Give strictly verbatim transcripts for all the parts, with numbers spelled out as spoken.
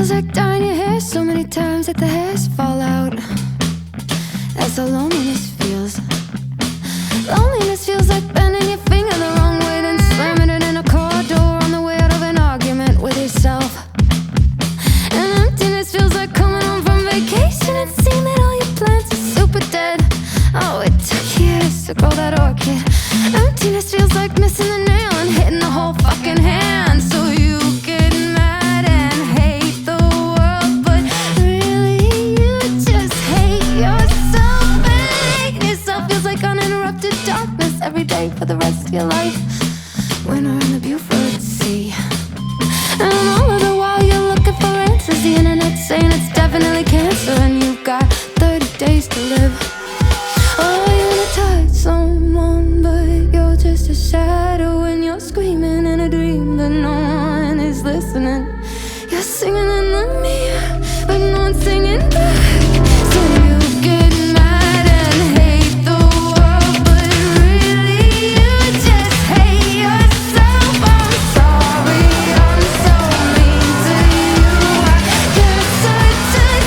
feels like dyeing your hair so many times that the hairs fall out. That's how loneliness feels. Loneliness feels like bending your finger the wrong way, then slamming it in a car door on the way out of an argument with yourself. And emptiness feels like coming home from vacation and seeing that all your plans are super dead. Oh, it took years to grow that orchid. Emptiness feels like missing the nail and hitting the whole fucking hand. So you get mad and hate the world, but really you just hate yourself. And hating yourself feels like uninterrupted darkness every day for the rest of your life. When we're in the Beaufort Sea, and all of the while you're looking for answers. The internet saying it's definitely cancer, and you've got thirty days to live. Oh, you wanna touch someone, but you're just a shadow, and you're screaming in a dream that no one is listening. You're singing in the mirror, but no one's singing back. So you get mad and hate the world, but really you just hate yourself. I'm sorry, I'm so mean to you. I guess I just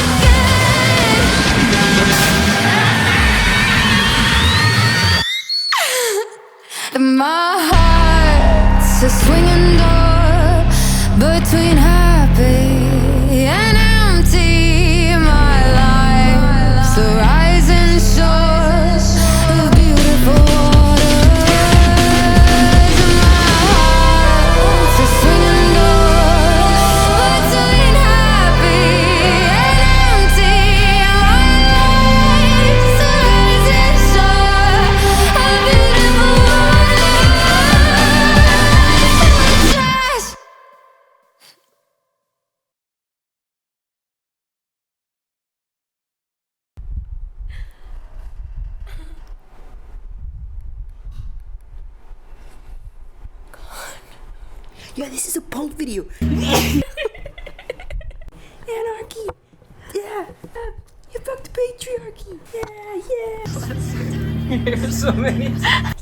forget. My heart's a swinging door between happy and empty. My life's a rising shore of beautiful waters. My heart's a swinging door between happy and empty. My life's a rising shore of beautiful waters. Yeah, this is a punk video. Anarchy. Yeah. Uh, you fuck the patriarchy. Yeah, yeah. There's so many.